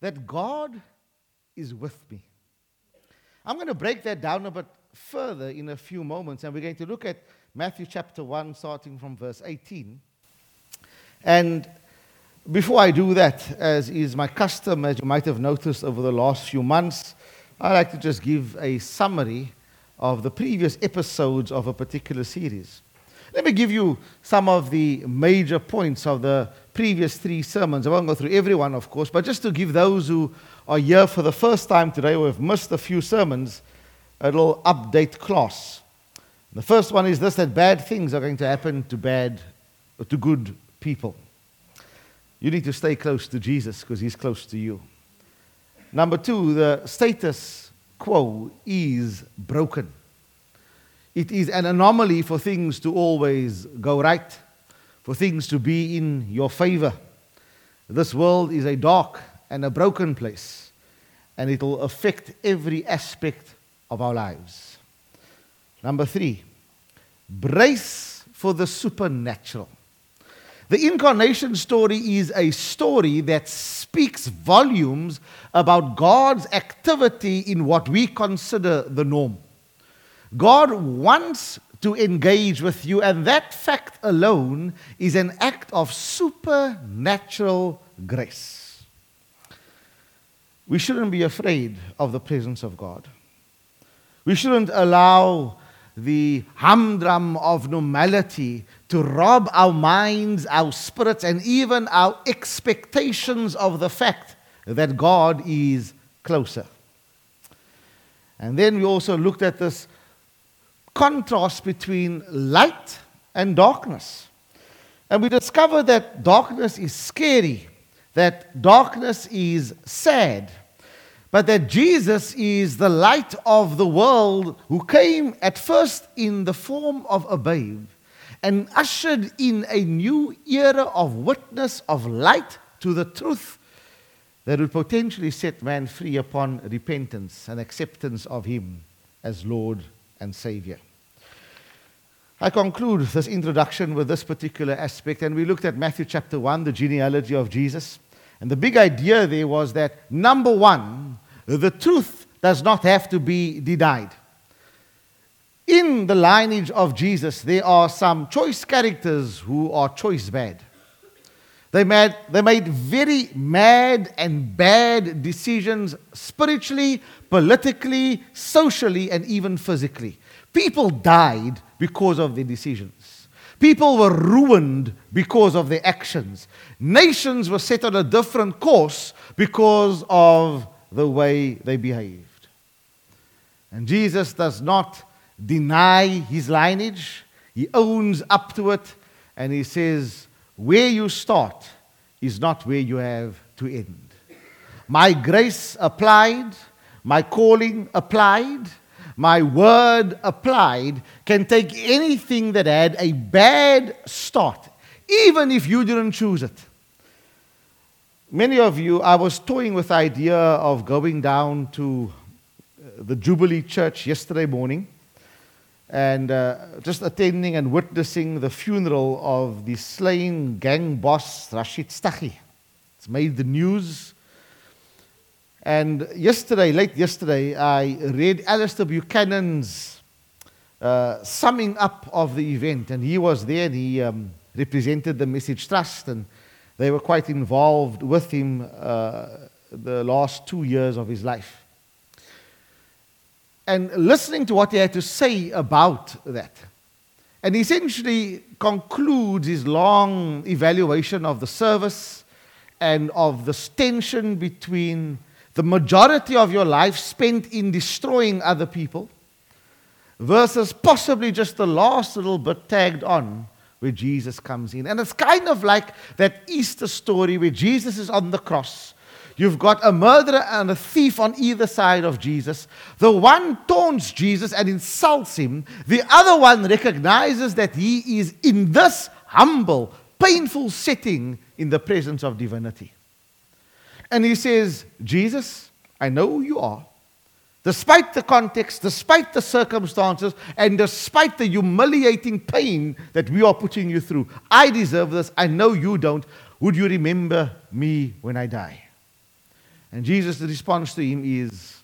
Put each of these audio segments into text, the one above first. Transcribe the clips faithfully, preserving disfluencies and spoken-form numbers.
that God is with me. I'm going to break that down a bit further in a few moments, and we're going to look at Matthew chapter one, starting from verse eighteen. And before I do that, as is my custom, as you might have noticed over the last few months, I'd like to just give a summary of the previous episodes of a particular series. Let me give you some of the major points of the previous three sermons. I won't go through every one, of course, but just to give those who are here for the first time today or have missed a few sermons, a little update class. The first one is this, that bad things are going to happen to bad, to good people. You need to stay close to Jesus because he's close to you. Number two, the status quo is broken. It is an anomaly for things to always go right, for things to be in your favor. This world is a dark and a broken place, and it will affect every aspect of our lives. Number three, brace for the supernatural. The incarnation story is a story that speaks volumes about God's activity in what we consider the norm. God wants to engage with you, and that fact alone is an act of supernatural grace. We shouldn't be afraid of the presence of God. We shouldn't allow the humdrum of normality to rob our minds, our spirits, and even our expectations of the fact that God is closer. And then we also looked at this contrast between light and darkness. And we discovered that darkness is scary, that darkness is sad, but that Jesus is the light of the world who came at first in the form of a babe and ushered in a new era of witness of light to the truth that would potentially set man free upon repentance and acceptance of him as Lord and Savior. I conclude this introduction with this particular aspect, and we looked at Matthew chapter one, the genealogy of Jesus. And the big idea there was that, number one, the truth does not have to be denied. In the lineage of Jesus, there are some choice characters who are choice bad. They made, they made very mad and bad decisions spiritually, politically, socially, and even physically. People died because of their decisions. People were ruined because of their actions. Nations were set on a different course because of the way they behaved. And Jesus does not deny his lineage. He owns up to it, and he says, where you start is not where you have to end. My grace applied, my calling applied, my word applied can take anything that had a bad start, even if you didn't choose it. Many of you, I was toying with the idea of going down to the Jubilee Church yesterday morning and uh, just attending and witnessing the funeral of the slain gang boss Rashid Staghi. It's made the news. And yesterday, late yesterday, I read Alistair Buchanan's uh, summing up of the event, and he was there, and he um, represented the Message Trust, and they were quite involved with him uh, the last two years of his life. And listening to what he had to say about that, and he essentially concludes his long evaluation of the service and of this tension between the majority of your life spent in destroying other people versus possibly just the last little bit tagged on where Jesus comes in. And it's kind of like that Easter story where Jesus is on the cross. You've got a murderer and a thief on either side of Jesus. The one taunts Jesus and insults him. The other one recognizes that he is in this humble, painful setting in the presence of divinity. And he says, Jesus, I know who you are. Despite the context, despite the circumstances, and despite the humiliating pain that we are putting you through, I deserve this. I know you don't. Would you remember me when I die? And Jesus' response to him is,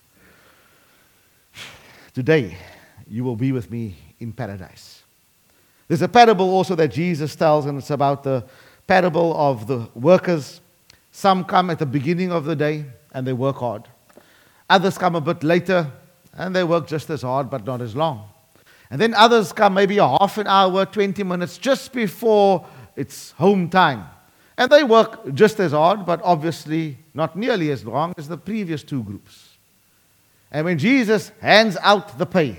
today you will be with me in paradise. There's a parable also that Jesus tells, and it's about the parable of the workers. Some come at the beginning of the day and they work hard. Others come a bit later and they work just as hard but not as long. And then others come maybe a half an hour, twenty minutes just before it's home time. And they work just as hard, but obviously not nearly as long as the previous two groups. And when Jesus hands out the pay,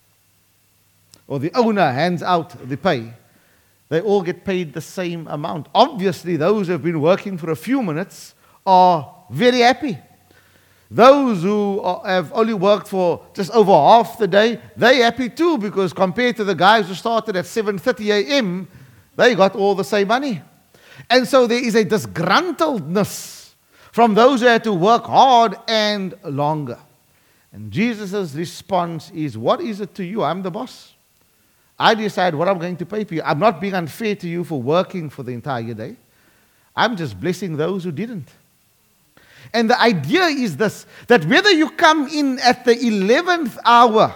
or the owner hands out the pay, they all get paid the same amount. Obviously, those who have been working for a few minutes are very happy. Those who are, have only worked for just over half the day, they're happy too, because compared to the guys who started at seven thirty a.m., they got all the same money. And so there is a disgruntledness from those who had to work hard and longer. And Jesus' response is, what is it to you? I'm the boss. I decide what I'm going to pay for you. I'm not being unfair to you for working for the entire day. I'm just blessing those who didn't. And the idea is this, that whether you come in at the eleventh hour,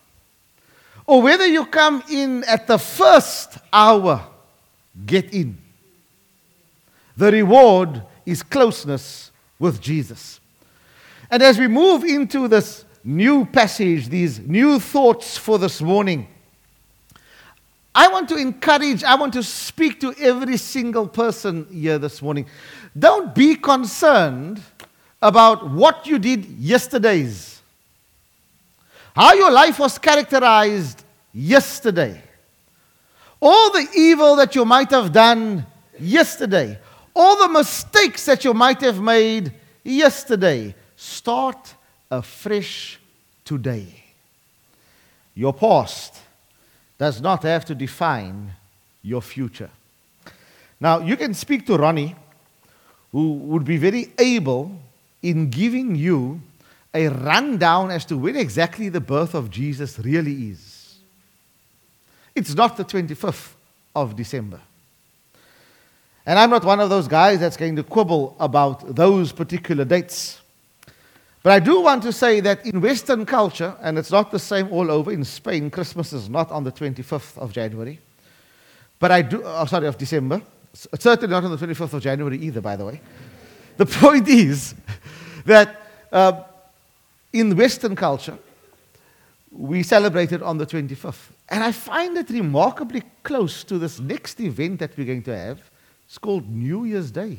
or whether you come in at the first hour, get in. The reward is closeness with Jesus. And as we move into this new passage, these new thoughts for this morning, I want to encourage, I want to speak to every single person here this morning. Don't be concerned about what you did yesterday's, how your life was characterized yesterday, all the evil that you might have done yesterday, all the mistakes that you might have made yesterday. Start afresh today. Your past does not have to define your future. Now, you can speak to Ronnie, who would be very able in giving you a rundown as to when exactly the birth of Jesus really is. It's not the twenty-fifth of December. And I'm not one of those guys that's going to quibble about those particular dates. But I do want to say that in Western culture, and it's not the same all over, in Spain, Christmas is not on the twenty-fifth of January. But I do, oh, sorry, of December. It's certainly not on the twenty-fifth of January either, by the way. The point is that uh, in Western culture, we celebrate it on the twenty-fifth. And I find it remarkably close to this next event that we're going to have. It's called New Year's Day.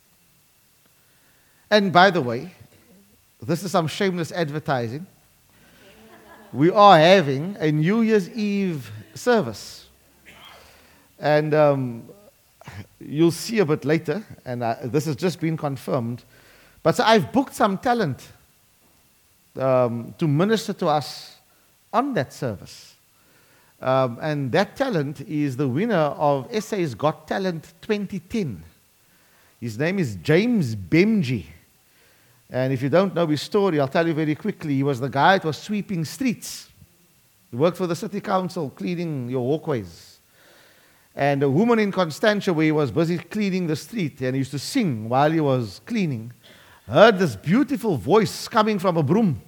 And by the way, this is some shameless advertising. We are having a New Year's Eve service. And um, you'll see a bit later, and I, this has just been confirmed. But so I've booked some talent um, to minister to us on that service. Um, and that talent is the winner of S A's Got Talent twenty ten. His name is James Bemji. And if you don't know his story, I'll tell you very quickly. He was the guy that was sweeping streets. He worked for the city council, cleaning your walkways. And a woman in Constantia, where he was busy cleaning the street, and he used to sing while he was cleaning, heard this beautiful voice coming from a broom.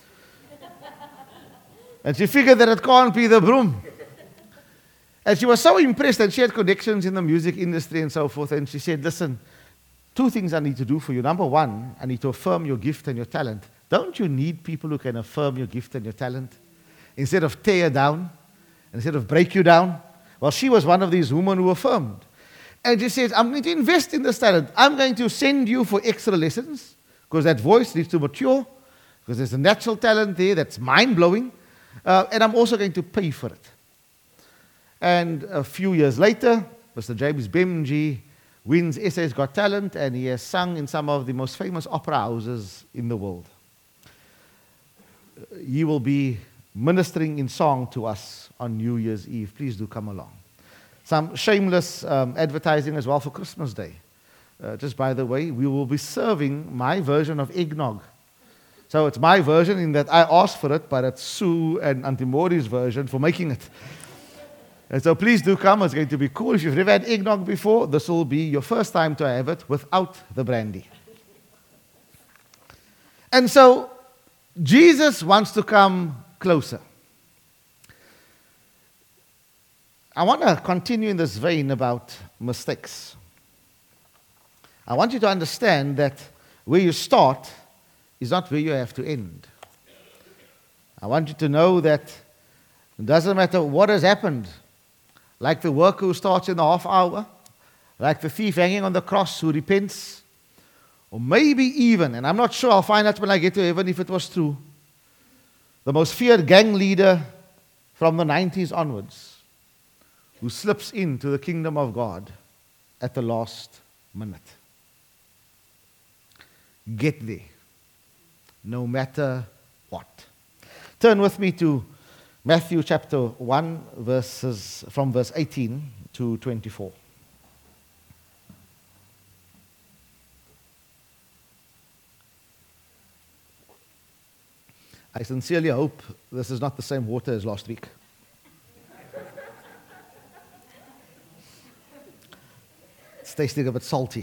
And she figured that it can't be the broom. And she was so impressed, and she had connections in the music industry and so forth. And she said, listen, two things I need to do for you. Number one, I need to affirm your gift and your talent. Don't you need people who can affirm your gift and your talent? Instead of tear down, instead of break you down. Well, she was one of these women who affirmed. And she says, I'm going to invest in this talent. I'm going to send you for extra lessons, because that voice needs to mature, because there's a natural talent there that's mind-blowing. Uh, and I'm also going to pay for it. And a few years later, Mister James Bemji wins S A's Got Talent, and he has sung in some of the most famous opera houses in the world. He will be ministering in song to us on New Year's Eve. Please do come along. Some shameless um, advertising as well for Christmas Day. Uh, just by the way, we will be serving my version of eggnog. So it's my version in that I asked for it, but it's Sue and Auntie Maury's version for making it. And so please do come. It's going to be cool. If you've never had eggnog before, this will be your first time to have it without the brandy. And so Jesus wants to come closer. I want to continue in this vein about mistakes. I want you to understand that where you start is not where you have to end. I want you to know that it doesn't matter what has happened, like the worker who starts in the half hour, like the thief hanging on the cross who repents, or maybe even, and I'm not sure, I'll find out when I get to heaven if it was true, the most feared gang leader from the nineties onwards, who slips into the kingdom of God at the last minute. Get there, no matter what. Turn with me to Matthew chapter one, verses from verse eighteen to twenty-four. I sincerely hope this is not the same water as last week. It's tasting a bit salty.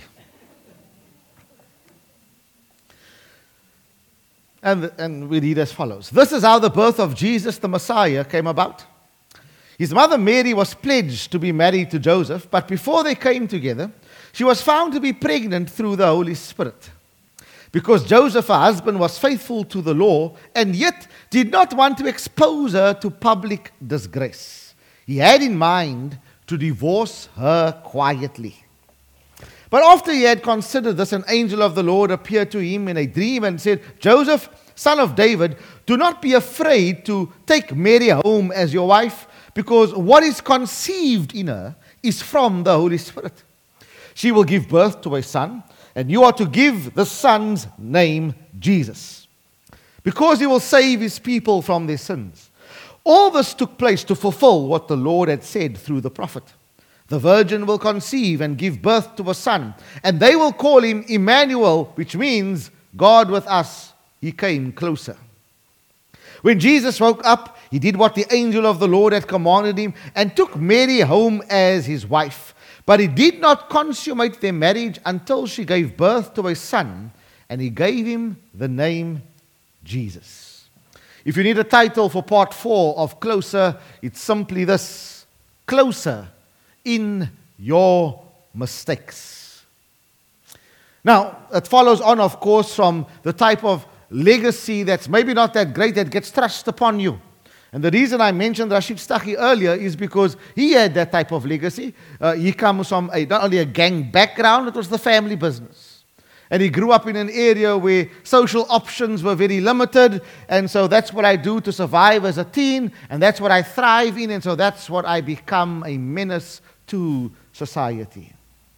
And, and we read as follows. This is how the birth of Jesus the Messiah came about. His mother Mary was pledged to be married to Joseph, but before they came together, she was found to be pregnant through the Holy Spirit. Because Joseph, her husband, was faithful to the law and yet did not want to expose her to public disgrace. He had in mind to divorce her quietly. But after he had considered this, an angel of the Lord appeared to him in a dream and said, Joseph, son of David, do not be afraid to take Mary home as your wife, because what is conceived in her is from the Holy Spirit. She will give birth to a son, and you are to give the son's name Jesus, because he will save his people from their sins. All this took place to fulfill what the Lord had said through the prophet. The virgin will conceive and give birth to a son, and they will call him Emmanuel, which means God with us. He came closer. When Jesus woke up, he did what the angel of the Lord had commanded him and took Mary home as his wife. But he did not consummate their marriage until she gave birth to a son, and he gave him the name Jesus. If you need a title for part four of Closer, it's simply this: Closer in your mistakes. Now, it follows on, of course, from the type of legacy that's maybe not that great that gets thrust upon you. And the reason I mentioned Rashid Staghi earlier is because he had that type of legacy. Uh, he comes from a, not only a gang background, it was the family business. And he grew up in an area where social options were very limited. And so that's what I do to survive as a teen. And that's what I thrive in. And so that's what I become, a menace to society.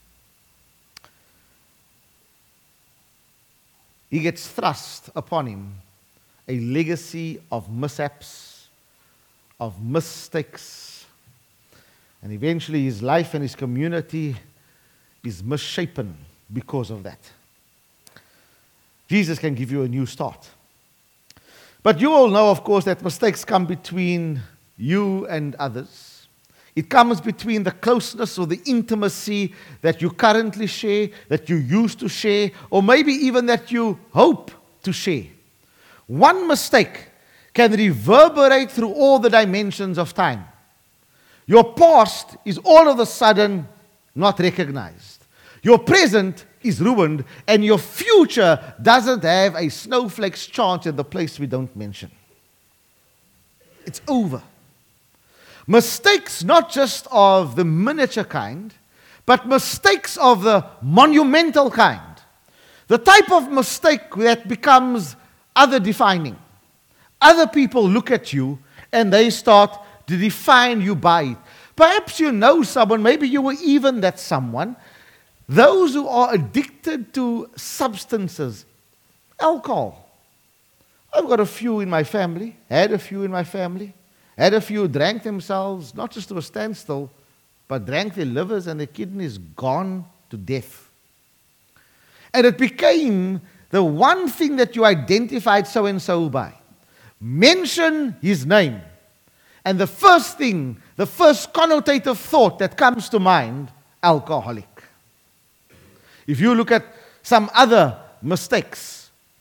He gets thrust upon him a legacy of mishaps, of mistakes, and eventually his life and his community is misshapen because of that. Jesus can give you a new start. But you all know, of course, that mistakes come between you and others. It comes between the closeness or the intimacy that you currently share, that you used to share, or maybe even that you hope to share. One mistake can reverberate through all the dimensions of time. Your past is all of a sudden not recognized. Your present is ruined, and your future doesn't have a snowflake's chance in the place we don't mention. It's over. Mistakes not just of the miniature kind, but mistakes of the monumental kind. The type of mistake that becomes other defining. Other people look at you and they start to define you by it. Perhaps you know someone, maybe you were even that someone. Those who are addicted to substances, alcohol. I've got a few in my family, had a few in my family, had a few who drank themselves, not just to a standstill, but drank their livers and their kidneys gone to death. And it became the one thing that you identified so-and-so by. Mention his name. And the first thing, the first connotative thought that comes to mind, alcoholic. If you look at some other mistakes,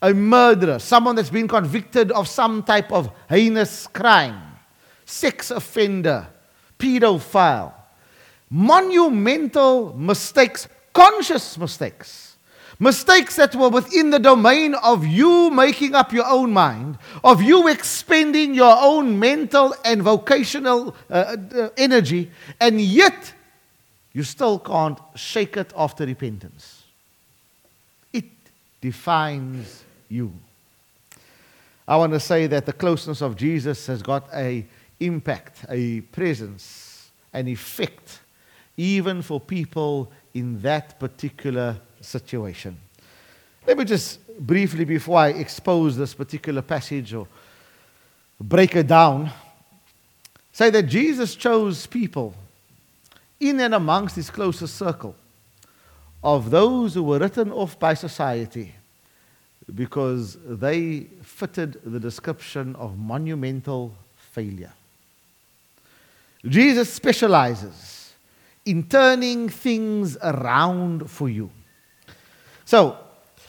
a murderer, someone that's been convicted of some type of heinous crime, sex offender, pedophile, monumental mistakes, conscious mistakes, mistakes that were within the domain of you making up your own mind, of you expending your own mental and vocational uh, uh, energy, and yet you still can't shake it after repentance. It defines you. I want to say that the closeness of Jesus has got an impact, a presence, an effect, even for people in that particular situation. Let me just briefly, before I expose this particular passage or break it down, say that Jesus chose people in and amongst his closest circle of those who were written off by society because they fitted the description of monumental failure. Jesus specializes in turning things around for you. So,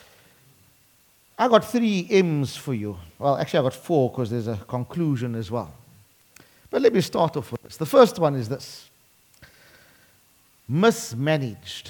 I got three M's for you. Well, actually I got four because there's a conclusion as well. But let me start off with this. The first one is this. Mismanaged.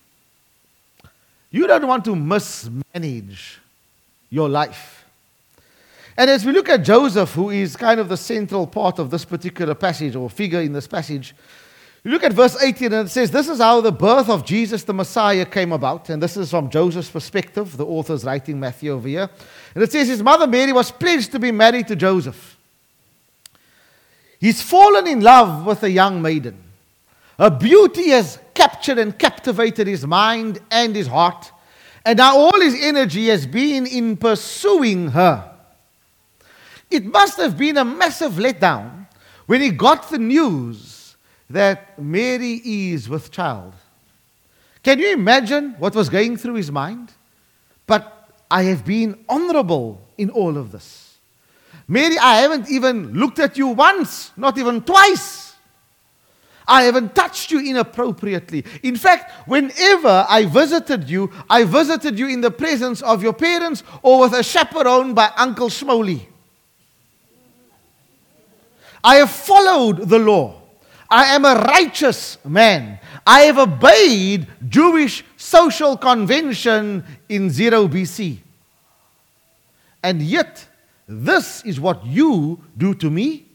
You don't want to mismanage your life. And as we look at Joseph, who is kind of the central part of this particular passage or figure in this passage, you look at verse eighteen and it says, this is how the birth of Jesus the Messiah came about. And this is from Joseph's perspective. The author's writing Matthew over here. And it says his mother Mary was pledged to be married to Joseph. He's fallen in love with a young maiden. Her beauty has captured and captivated his mind and his heart. And now all his energy has been in pursuing her. It must have been a massive letdown when he got the news that Mary is with child. Can you imagine what was going through his mind? But I have been honorable in all of this. Mary, I haven't even looked at you once, not even twice. I haven't touched you inappropriately. In fact, whenever I visited you, I visited you in the presence of your parents or with a chaperone by Uncle Schmoley. I have followed the law. I am a righteous man. I have obeyed Jewish social convention in zero B C. And yet, this is what you do to me?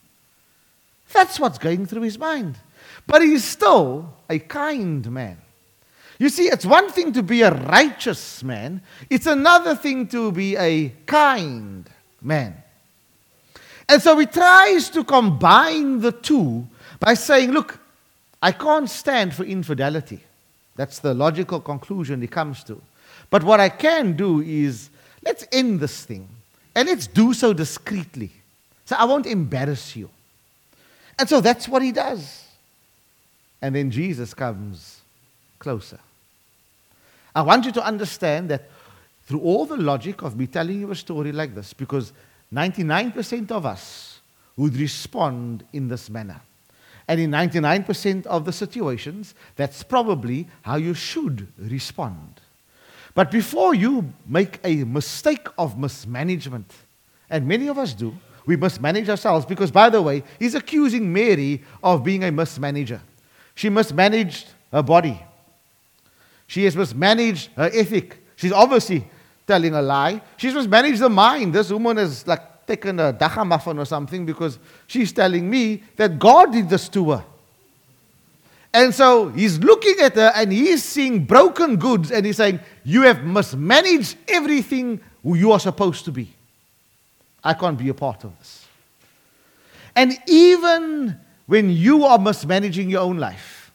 That's what's going through his mind. But he is still a kind man. You see, it's one thing to be a righteous man. It's another thing to be a kind man. And so he tries to combine the two by saying, look, I can't stand for infidelity. That's the logical conclusion he comes to. But what I can do is, let's end this thing. And let's do so discreetly. So I won't embarrass you. And so that's what he does. And then Jesus comes closer. I want you to understand that through all the logic of me telling you a story like this, because ninety-nine percent of us would respond in this manner. And in ninety-nine percent of the situations, that's probably how you should respond. But before you make a mistake of mismanagement, and many of us do, we mismanage ourselves because, by the way, he's accusing Mary of being a mismanager. She mismanaged her body. She has mismanaged her ethic. She's obviously telling a lie. She's mismanaged the mind. This woman has like taken a dacha muffin or something because she's telling me that God did this to her. And so he's looking at her and he's seeing broken goods and he's saying, you have mismanaged everything who you are supposed to be. I can't be a part of this. And even when you are mismanaging your own life,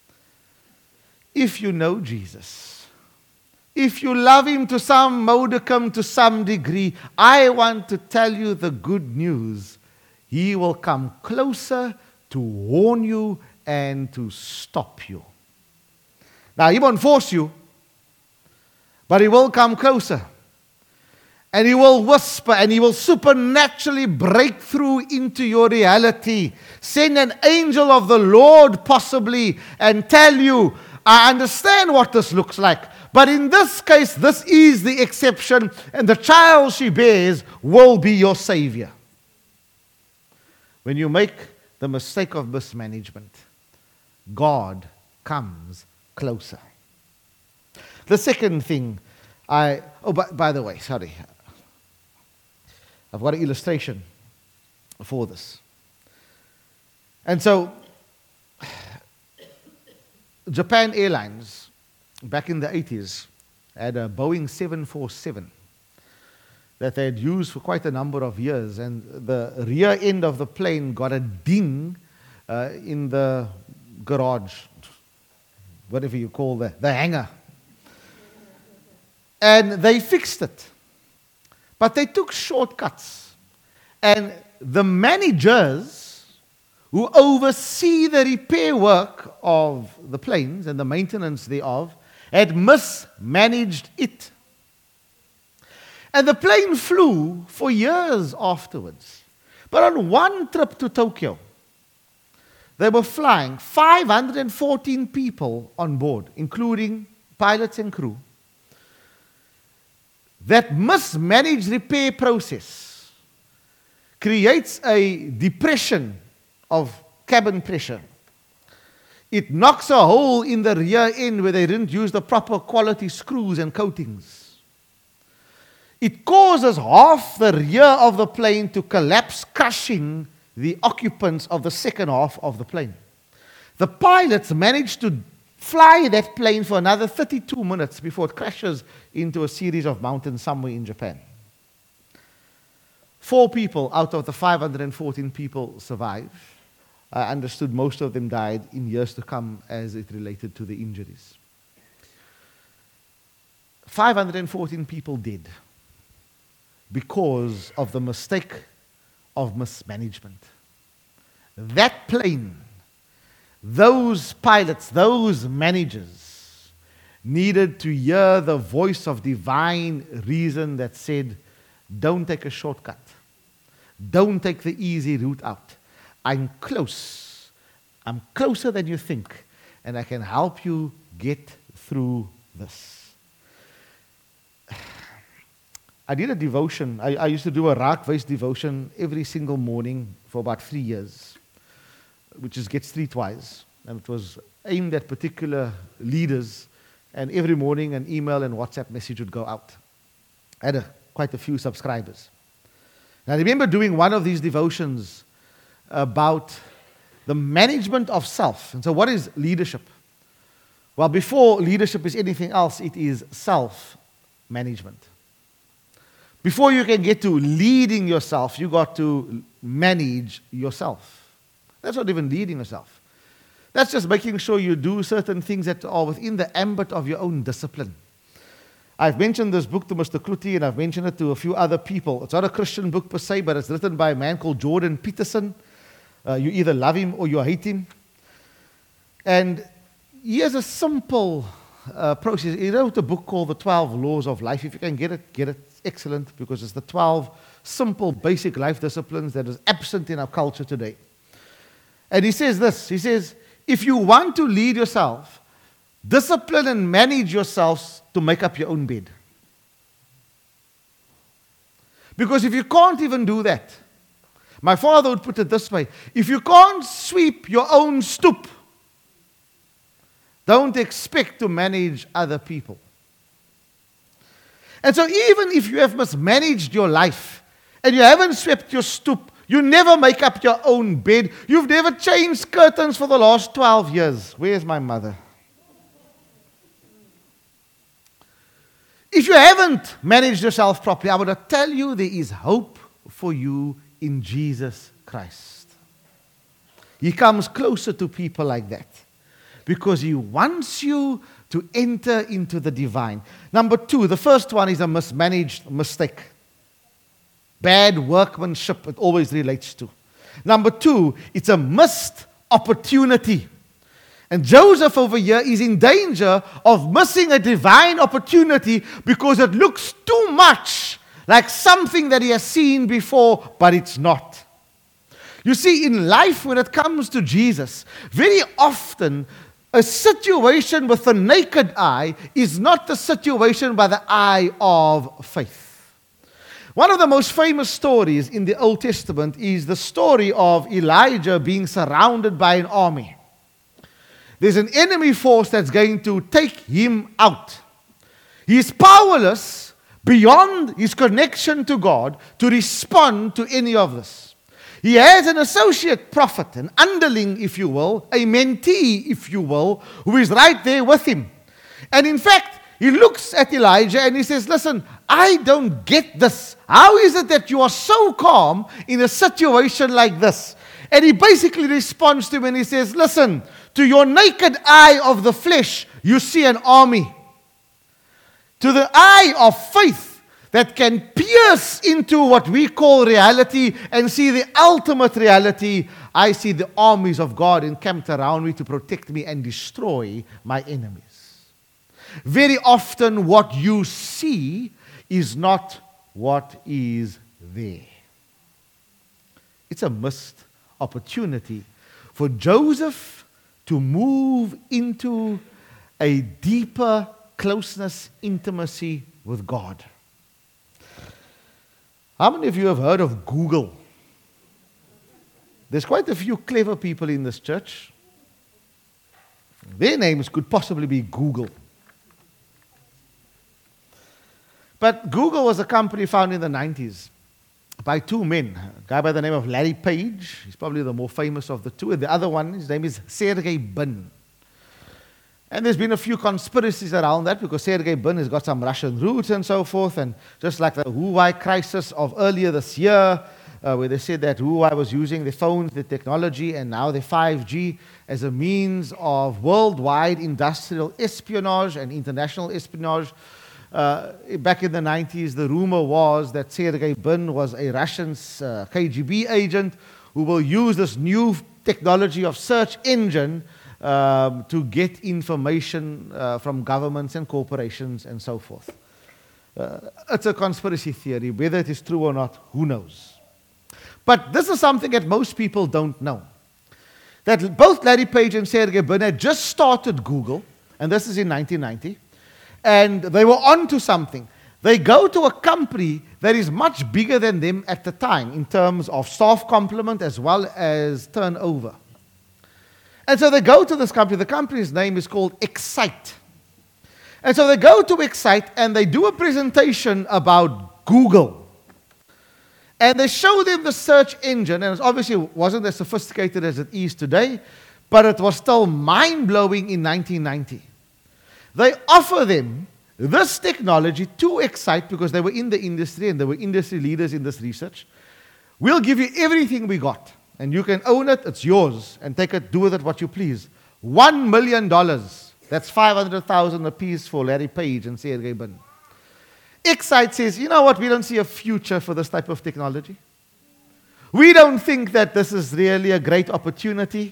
if you know Jesus, if you love him to some modicum, to some degree, I want to tell you the good news. He will come closer to warn you and to stop you. Now, he won't force you, but he will come closer. And he will whisper and he will supernaturally break through into your reality. Send an angel of the Lord possibly and tell you, I understand what this looks like, But in this case, this is the exception, and the child she bears will be your Savior. When you make the mistake of mismanagement, God comes closer. The second thing, I, oh, by, by the way, sorry. I've got an illustration for this. And so, Japan Airlines, back in the eighties, had a Boeing seven forty-seven that they had used for quite a number of years, and the rear end of the plane got a ding uh, in the garage, whatever you call the, the hangar. And they fixed it. But they took shortcuts. And the managers who oversee the repair work of the planes and the maintenance thereof had mismanaged it. And the plane flew for years afterwards. But on one trip to Tokyo, they were flying five hundred fourteen people on board, including pilots and crew. That mismanaged repair process creates a depression of cabin pressure. It knocks a hole in the rear end where they didn't use the proper quality screws and coatings. It causes half the rear of the plane to collapse, crushing the occupants of the second half of the plane. The pilots managed to fly that plane for another thirty-two minutes before it crashes into a series of mountains somewhere in Japan. Four people out of the five hundred fourteen people survived. I understood most of them died in years to come as it related to the injuries. five hundred fourteen people dead because of the mistake of mismanagement. That plane, those pilots, those managers needed to hear the voice of divine reason that said, don't take a shortcut. Don't take the easy route out. I'm close. I'm closer than you think, and I can help you get through this. I did a devotion. I, I used to do a raak-wys devotion every single morning for about three years, which is gets three twice. And it was aimed at particular leaders, and every morning an email and WhatsApp message would go out. I had a, quite a few subscribers. And I remember doing one of these devotions about the management of self. And so what is leadership? Well, before leadership is anything else, it is self-management. Before you can get to leading yourself, you got to manage yourself. That's not even leading yourself. That's just making sure you do certain things that are within the ambit of your own discipline. I've mentioned this book to Mister Kruti, and I've mentioned it to a few other people. It's not a Christian book per se, but it's written by a man called Jordan Peterson. Uh, you either love him or you hate him. And he has a simple uh, process. He wrote a book called The twelve Laws of Life. If you can get it, get it. Excellent, because it's the twelve simple, basic life disciplines that is absent in our culture today. And he says this, he says, if you want to lead yourself, discipline and manage yourselves to make up your own bed. Because if you can't even do that, my father would put it this way, if you can't sweep your own stoop, don't expect to manage other people. And so even if you have mismanaged your life and you haven't swept your stoop, you never make up your own bed. You've never changed curtains for the last twelve years. Where's my mother? If you haven't managed yourself properly, I want to tell you there is hope for you in Jesus Christ. He comes closer to people like that because He wants you to enter into the divine. Number two, the first one is a mismanaged mistake. Bad workmanship, it always relates to. Number two, it's a missed opportunity. And Joseph over here is in danger of missing a divine opportunity because it looks too much like something that he has seen before, but it's not. You see, in life, when it comes to Jesus, very often A situation with the naked eye is not the situation by the eye of faith. One of the most famous stories in the Old Testament is the story of Elijah being surrounded by an army. There's an enemy force that's going to take him out. He is powerless beyond his connection to God to respond to any of this. He has an associate prophet, an underling, if you will, a mentee, if you will, who is right there with him. And in fact, he looks at Elijah and he says, listen, I don't get this. How is it that you are so calm in a situation like this? And he basically responds to him and he says, listen, to your naked eye of the flesh, you see an army. To the eye of faith, that can pierce into what we call reality and see the ultimate reality, I see the armies of God encamped around me to protect me and destroy my enemies. Very often what you see is not what is there. It's a missed opportunity for Joseph to move into a deeper closeness, intimacy with God. How many of you have heard of Google? There's quite a few clever people in this church. Their names could possibly be Google. But Google was a company founded in the nineties by two men. A guy by the name of Larry Page. He's probably the more famous of the two. And the other one, his name is Sergey Brin. And there's been a few conspiracies around that because Sergey Brin has got some Russian roots and so forth. And just like the Huawei crisis of earlier this year, uh, where they said that Huawei was using the phones, the technology, and now the five G as a means of worldwide industrial espionage and international espionage. Uh, back in the nineties, the rumor was that Sergey Brin was a Russian uh, K G B agent who will use this new technology of search engine Um, to get information uh, from governments and corporations and so forth. Uh, it's a conspiracy theory. Whether it is true or not, who knows? But this is something that most people don't know. That both Larry Page and Sergey Brin had just started Google, and this is in nineteen ninety, and they were onto something. They go to a company that is much bigger than them at the time in terms of staff complement as well as turnover. And so they go to this company. The company's name is called Excite. And so they go to Excite and they do a presentation about Google. And they show them the search engine. And it obviously wasn't as sophisticated as it is today, but it was still mind-blowing in nineteen ninety. They offer them this technology to Excite because they were in the industry and they were industry leaders in this research. We'll give you everything we got. And you can own it, it's yours, and take it, do with it what you please. One million dollars. That's five hundred thousand apiece for Larry Page and Sergey Brin. Excite says, you know what, we don't see a future for this type of technology. We don't think that this is really a great opportunity.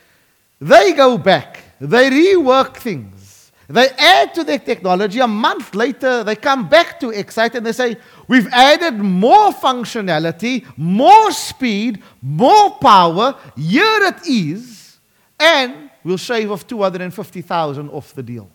They go back, they rework things. They add to their technology. A month later, they come back to Excite and they say, we've added more functionality, more speed, more power. Here it is. And we'll shave off two hundred fifty thousand dollars off the deal.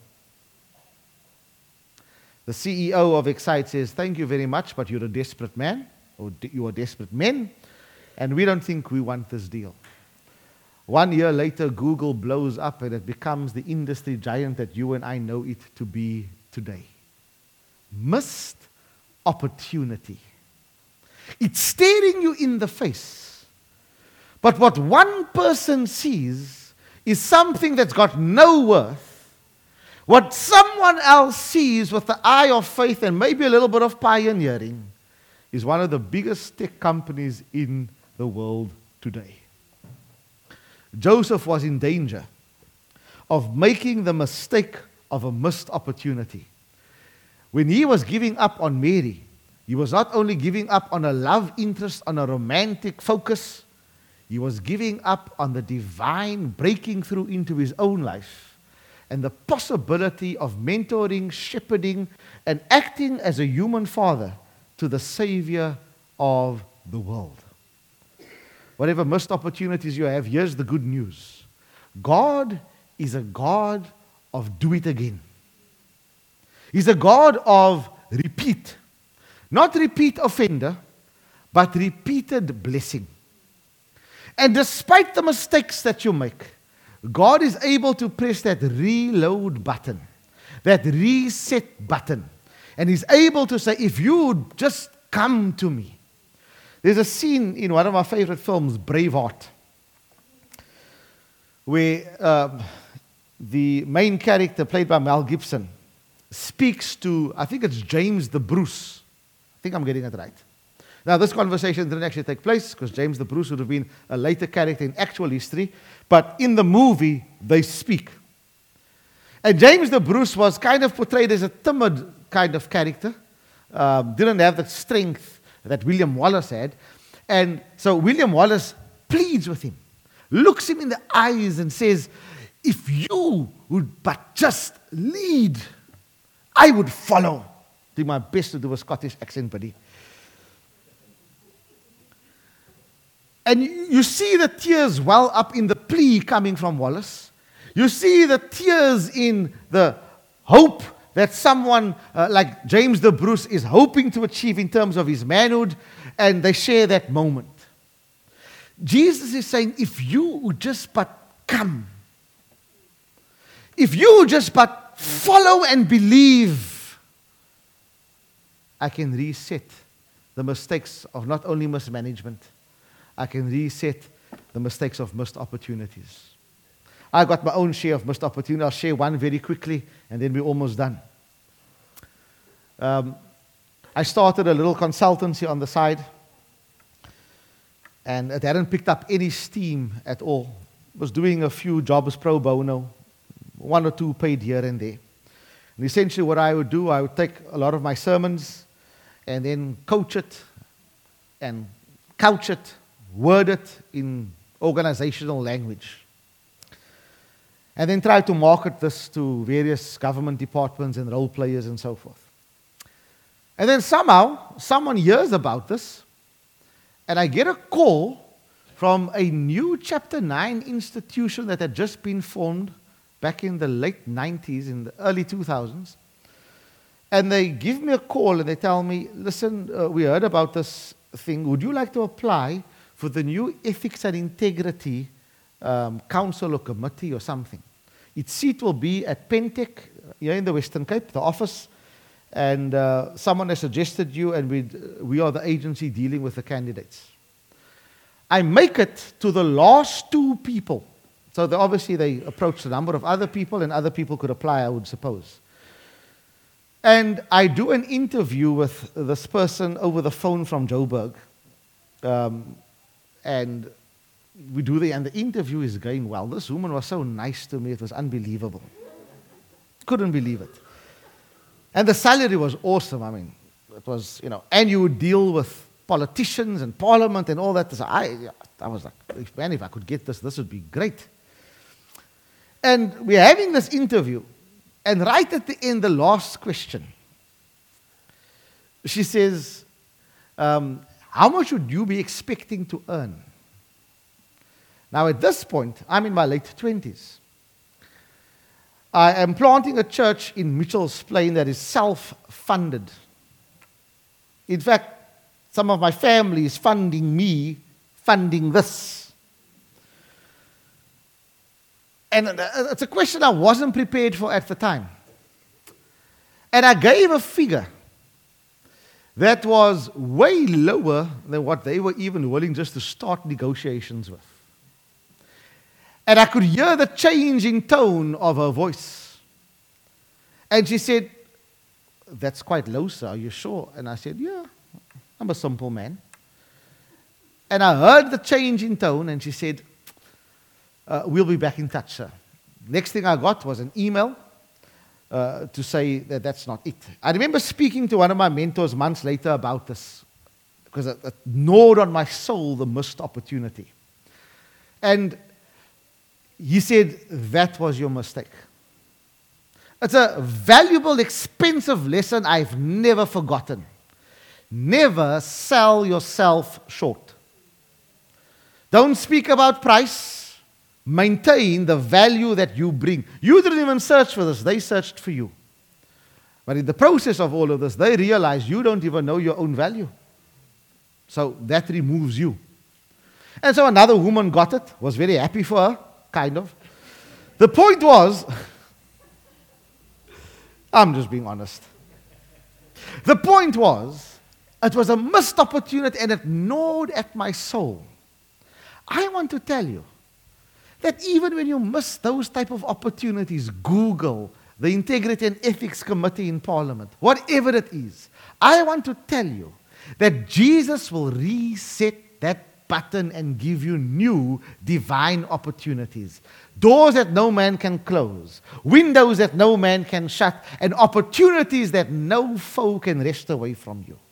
The C E O of Excite says, thank you very much, but you're a desperate man, or you are desperate men, and we don't think we want this deal. One year later, Google blows up and it becomes the industry giant that you and I know it to be today. Missed opportunity. It's staring you in the face. But what one person sees is something that's got no worth. What someone else sees with the eye of faith and maybe a little bit of pioneering is one of the biggest tech companies in the world today. Joseph was in danger of making the mistake of a missed opportunity. When he was giving up on Mary, he was not only giving up on a love interest, on a romantic focus, he was giving up on the divine breaking through into his own life and the possibility of mentoring, shepherding, and acting as a human father to the Savior of the world. Whatever missed opportunities you have, here's the good news. God is a God of do it again. He's a God of repeat. Not repeat offender, but repeated blessing. And despite the mistakes that you make, God is able to press that reload button, that reset button. And He's able to say, if you would just come to me. There's a scene in one of my favorite films, Braveheart, where uh, the main character, played by Mel Gibson, speaks to, I think it's James the Bruce. I think I'm getting it right. Now, this conversation didn't actually take place because James the Bruce would have been a later character in actual history, but in the movie, they speak. And James the Bruce was kind of portrayed as a timid kind of character, um, didn't have the strength that William Wallace had. And so William Wallace pleads with him, looks him in the eyes and says, if you would but just lead, I would follow. Do my best to do a Scottish accent, buddy. And you see the tears well up in the plea coming from Wallace. You see the tears in the hope that someone uh, like James the Bruce is hoping to achieve in terms of his manhood, and they share that moment. Jesus is saying, if you would just but come, if you would just but follow and believe, I can reset the mistakes of not only mismanagement, I can reset the mistakes of missed opportunities. I got my own share of missed opportunities. I'll share one very quickly, and then we're almost done. Um, I started a little consultancy on the side, and it hadn't picked up any steam at all. Was doing a few jobs pro bono, one or two paid here and there. And essentially what I would do, I would take a lot of my sermons and then coach it and couch it, word it in organizational language. And then try to market this to various government departments and role players and so forth. And then somehow, someone hears about this, and I get a call from a new Chapter nine institution that had just been formed back in the late nineties, in the early two thousands. And they give me a call and they tell me, listen, uh, we heard about this thing. Would you like to apply for the new Ethics and Integrity um, Council or Committee or something? Its seat will be at Pentec, here in the Western Cape, the office. And uh, someone has suggested you, and we we are the agency dealing with the candidates. I make it to the last two people. So they, obviously they approached a number of other people, and other people could apply, I would suppose. And I do an interview with this person over the phone from Joburg. Um, and we do the, and the interview is going well. This woman was so nice to me, it was unbelievable. Couldn't believe it. And the salary was awesome. I mean, it was, you know, and you would deal with politicians and parliament and all that. So I, I was like, man, if I could get this, this would be great. And we're having this interview, and right at the end, the last question, she says, um, how much would you be expecting to earn? Now, at this point, I'm in my late twenties. I am planting a church in Mitchell's Plain that is self-funded. In fact, some of my family is funding me, funding this. And it's a question I wasn't prepared for at the time. And I gave a figure that was way lower than what they were even willing just to start negotiations with. And I could hear the change in tone of her voice. And she said, that's quite low, sir, are you sure? And I said, yeah, I'm a simple man. And I heard the change in tone, and she said, uh, we'll be back in touch, sir. Next thing I got was an email uh, to say that that's not it. I remember speaking to one of my mentors months later about this, because it, it gnawed on my soul, the missed opportunity. And he said, that was your mistake. It's a valuable, expensive lesson I've never forgotten. Never sell yourself short. Don't speak about price. maintain the value that you bring. You didn't even search for this, they searched for you. But in the process of all of this, they realize you don't even know your own value. So that removes you. And so another woman got it, was very happy for her, kind of. The point was, I'm just being honest. The point was, it was a missed opportunity and it gnawed at my soul. I want to tell you that even when you miss those type of opportunities, Google the Integrity and Ethics Committee in Parliament, whatever it is, I want to tell you that Jesus will reset that button and give you new divine opportunities. Doors that no man can close, windows that no man can shut, and opportunities that no foe can wrest away from you.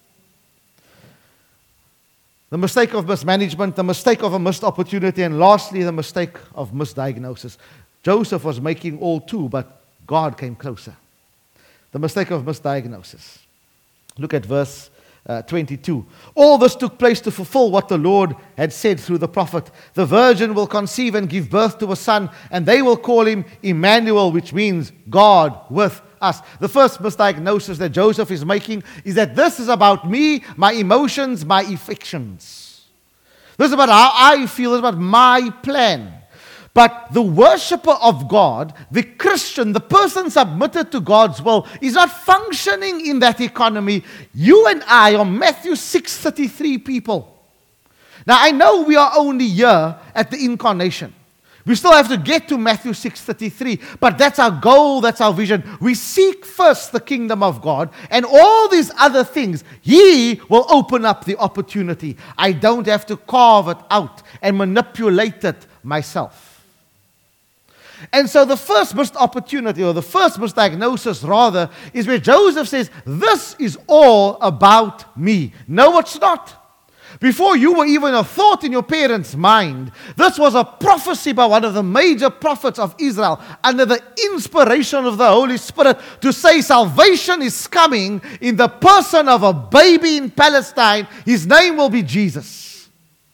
The mistake of mismanagement, the mistake of a missed opportunity, and lastly, the mistake of misdiagnosis. Joseph was making all two, but God came closer. The mistake of misdiagnosis. Look at verse uh, twenty-two. All this took place to fulfill what the Lord had said through the prophet. The virgin will conceive and give birth to a son, and they will call him Emmanuel, which means God with us. The first misdiagnosis that Joseph is making is that this is about me, my emotions, my affections. This is about how I feel, this is about my plan. But the worshipper of God, the Christian, the person submitted to God's will, is not functioning in that economy. You and I are Matthew six thirty-three people. Now I know we are only here at the incarnation. We still have to get to Matthew six thirty-three, but that's our goal, that's our vision. We seek first the kingdom of God, and all these other things, He will open up the opportunity. I don't have to carve it out and manipulate it myself. And so the first missed opportunity, or the first misdiagnosis rather, is where Joseph says, this is all about me. No, it's not. Before you were even a thought in your parents' mind, this was a prophecy by one of the major prophets of Israel under the inspiration of the Holy Spirit to say salvation is coming in the person of a baby in Palestine. His name will be Jesus.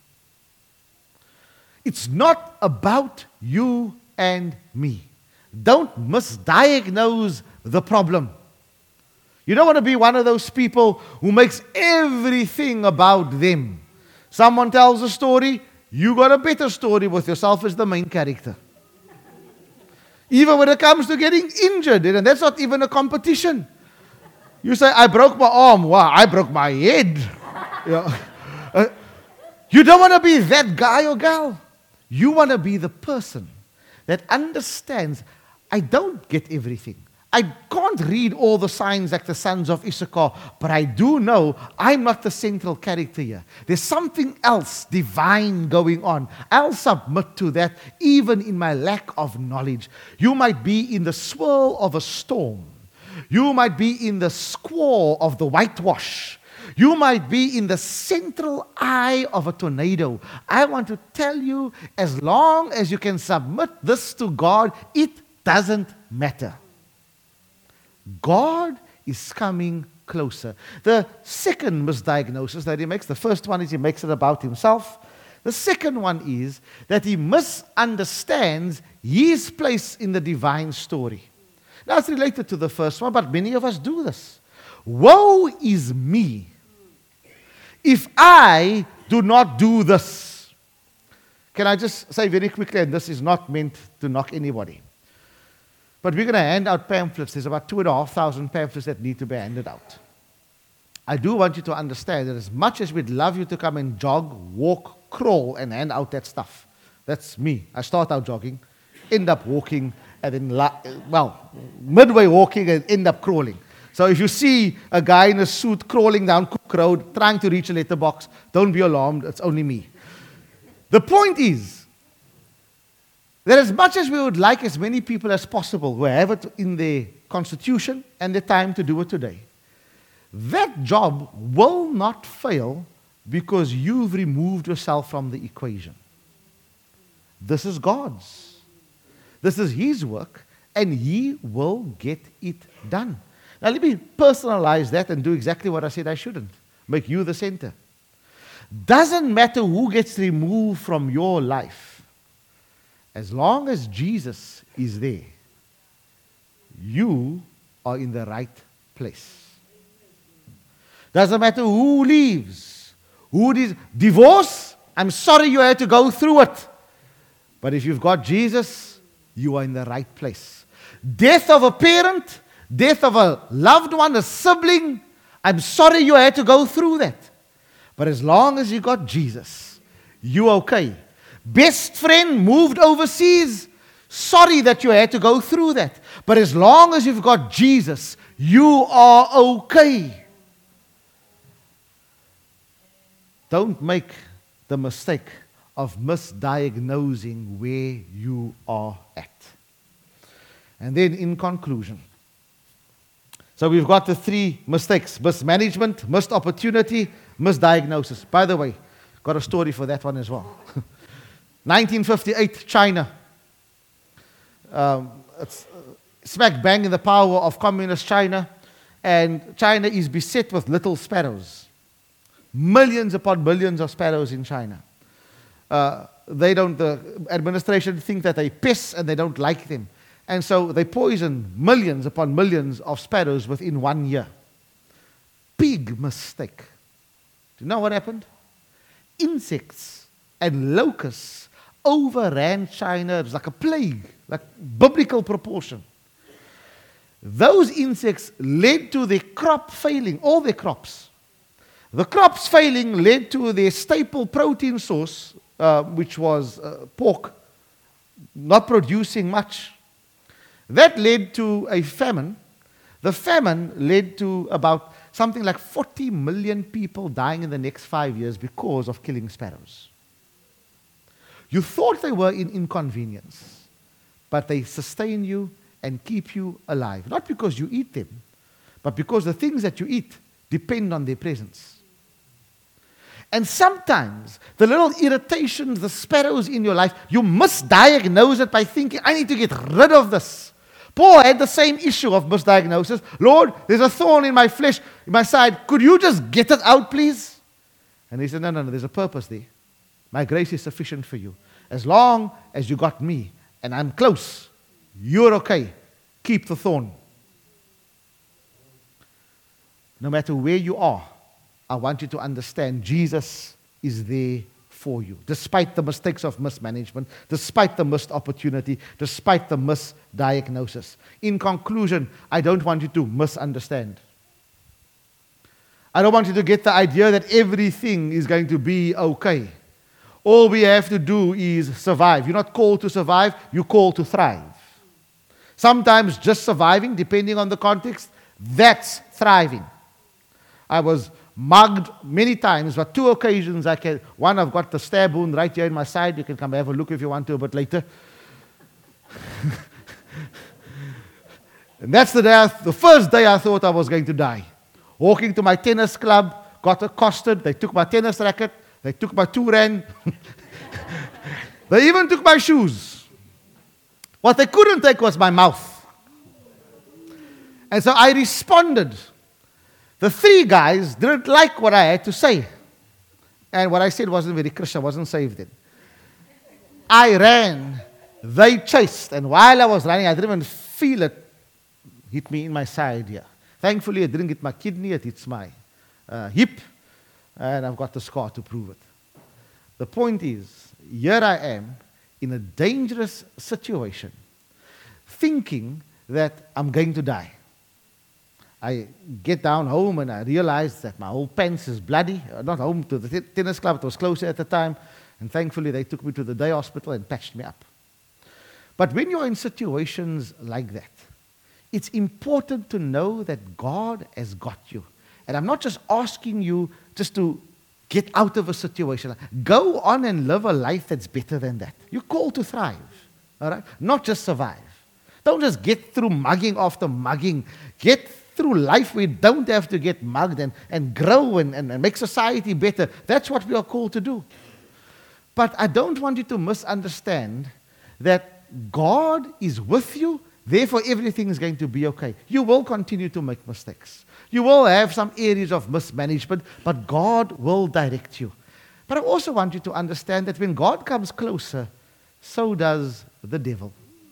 It's not about you and me. Don't misdiagnose the problem. You don't want to be one of those people who makes everything about them. Someone tells a story, you got a better story with yourself as the main character. Even when it comes to getting injured, and that's not even a competition. You say, I broke my arm. Wow, I broke my head. You know, uh, you don't want to be that guy or gal. You want to be the person that understands, I don't get everything. I can't read all the signs like the sons of Issachar, but I do know I'm not the central character here. There's something else divine going on. I'll submit to that even in my lack of knowledge. You might be in the swirl of a storm. You might be in the squall of the whitewash. You might be in the central eye of a tornado. I want to tell you, as long as you can submit this to God, it doesn't matter. God is coming closer. The second misdiagnosis that he makes, the first one is he makes it about himself. The second one is that he misunderstands his place in the divine story. Now it's related to the first one, but many of us do this. Woe is me if I do not do this. Can I just say very quickly, and this is not meant to knock anybody, but we're going to hand out pamphlets. There's about two and a half thousand pamphlets that need to be handed out. I do want you to understand that as much as we'd love you to come and jog, walk, crawl, and hand out that stuff, that's me. I start out jogging, end up walking, and then, well, midway walking and end up crawling. So if you see a guy in a suit crawling down Cook Road, trying to reach a letterbox, don't be alarmed, it's only me. The point is that as much as we would like as many people as possible who have it in their constitution and the time to do it today, that job will not fail because you've removed yourself from the equation. This is God's. This is His work, and He will get it done. Now let me personalize that and do exactly what I said I shouldn't. Make you the center. Doesn't matter who gets removed from your life. As long as Jesus is there, you are in the right place. Doesn't matter who leaves, who dis- divorce, I'm sorry you had to go through it. But if you've got Jesus, you are in the right place. Death of a parent, death of a loved one, a sibling, I'm sorry you had to go through that. But as long as you got Jesus, you're okay. Best friend moved overseas, sorry that you had to go through that. But as long as you've got Jesus, you are okay. Don't make the mistake of misdiagnosing where you are at. And then in conclusion, so we've got the three mistakes: mismanagement, missed opportunity, misdiagnosis. By the way, got a story for that one as well. nineteen fifty-eight, China. Um, it's smack bang in the power of communist China, and China is beset with little sparrows. Millions upon millions of sparrows in China. Uh, they don't, the administration think that they pests and they don't like them. And so they poison millions upon millions of sparrows within one year. Big mistake. Do you know what happened? Insects and locusts overran China. It was like a plague, like biblical proportion. Those insects led to their crop failing, all their crops. The crops failing led to their staple protein source, uh, which was uh, pork, not producing much. That led to a famine. The famine led to about something like forty million people dying in the next five years because of killing sparrows. You thought they were in inconvenience, but they sustain you and keep you alive. Not because you eat them, but because the things that you eat depend on their presence. And sometimes the little irritations, the sparrows in your life, you misdiagnose it by thinking, I need to get rid of this. Paul had the same issue of misdiagnosis. Lord, there's a thorn in my flesh, in my side. Could you just get it out, please? And he said, no, no, no, there's a purpose there. My grace is sufficient for you. As long as you got me and I'm close, you're okay. Keep the thorn. No matter where you are, I want you to understand Jesus is there for you. Despite the mistakes of mismanagement, despite the missed opportunity, despite the misdiagnosis. In conclusion, I don't want you to misunderstand. I don't want you to get the idea that everything is going to be okay. All we have to do is survive. You're not called to survive, you're called to thrive. Sometimes just surviving, depending on the context, that's thriving. I was mugged many times, but two occasions I can. One, I've got the stab wound right here in my side. You can come have a look if you want to a bit later. And that's the day, I, the first day I thought I was going to die. Walking to my tennis club, got accosted. They took my tennis racket. They took my two rand. They even took my shoes. What they couldn't take was my mouth. And so I responded. The three guys didn't like what I had to say. And what I said wasn't very Christian, wasn't saved then. I ran. They chased. And while I was running, I didn't even feel it hit me in my side here. Thankfully, it didn't hit my kidney. It hits my uh, hip. And I've got the scar to prove it. The point is, here I am in a dangerous situation, thinking that I'm going to die. I get down home and I realize that my whole pants is bloody. Uh, not home to the t- tennis club, it was closer at the time. And thankfully they took me to the day hospital and patched me up. But when you're in situations like that, it's important to know that God has got you. And I'm not just asking you just to get out of a situation. Go on and live a life that's better than that. You're called to thrive, all right? Not just survive. Don't just get through mugging after mugging. Get through life we don't have to get mugged and, and grow and, and, and make society better. That's what we are called to do. But I don't want you to misunderstand that God is with you, therefore everything is going to be okay. You will continue to make mistakes. You will have some areas of mismanagement, but God will direct you. But I also want you to understand that when God comes closer, so does the devil.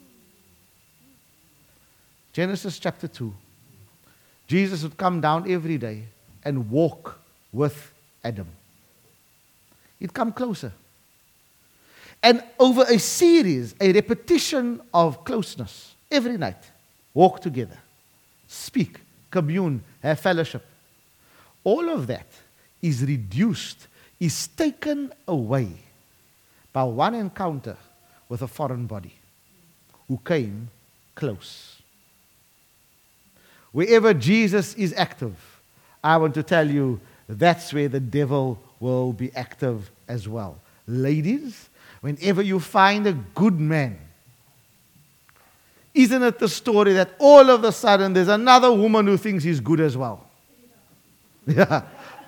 Genesis chapter two. Jesus would come down every day and walk with Adam. He'd come closer. And over a series, a repetition of closeness, every night, walk together, speak, commune, have fellowship. All of that is reduced, is taken away by one encounter with a foreign body who came close. Wherever Jesus is active, I want to tell you, that's where the devil will be active as well. Ladies, whenever you find a good man, isn't it the story that all of a sudden there's another woman who thinks he's good as well? Yeah.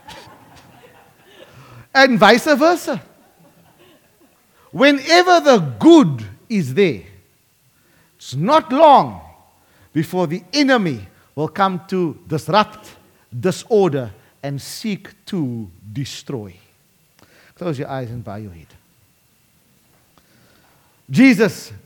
And vice versa. Whenever the good is there, it's not long before the enemy will come to disrupt, disorder, and seek to destroy. Close your eyes and bow your head. Jesus